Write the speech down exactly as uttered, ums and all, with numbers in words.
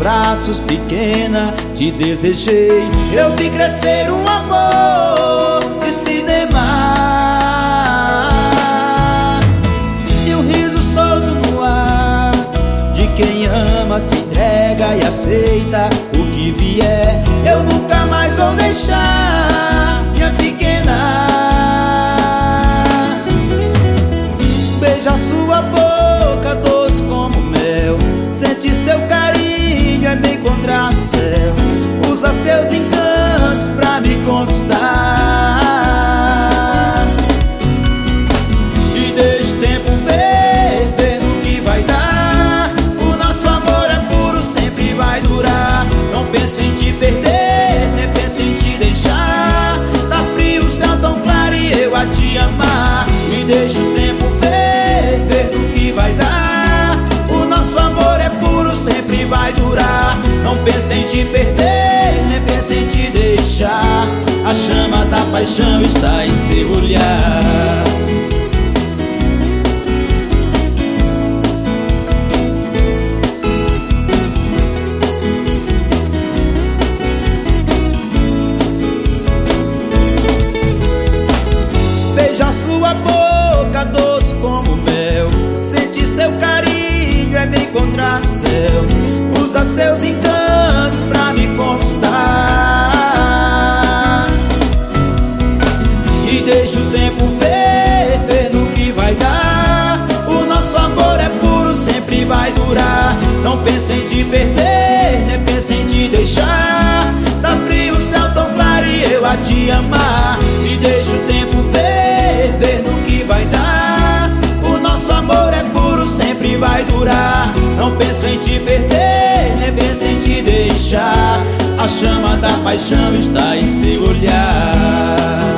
braços, pequena, te desejei. Eu vi crescer um amor de cinema, e o riso solto no ar de quem ama, se entrega e aceita o que vier. Eu nunca mais vou deixar, minha pequena. Beija sua boca, doce como mel, sente seu carinho, é me encontrar no céu. Usa seus encantos pra me conquistar, e deixa o tempo ver, ver no que vai dar. O nosso amor é puro, sempre vai durar. Não penso em te perder, nem penso em te deixar. Tá frio o céu tão claro e eu a te amar. E deixa o tempo ver, ver no que vai dar. O nosso amor é puro, sempre vai durar. Não penso em te perder, nem penso em te deixar. A chama da paixão está em seu olhar. Beija sua boca, doce como mel, sente seu carinho, é me encontrar no céu. Usa seus encantos pra me conquistar, e deixa o tempo ver, ver no que vai dar. O nosso amor é puro, sempre vai durar. Não penso em te perder, nem penso em te deixar. Tá frio o céu tão claro e eu a te amar. E deixa o tempo ver, ver no que vai dar. O nosso amor é puro, sempre vai durar. Não penso em te perder, nem penso em te deixar. A chama da paixão está em seu olhar.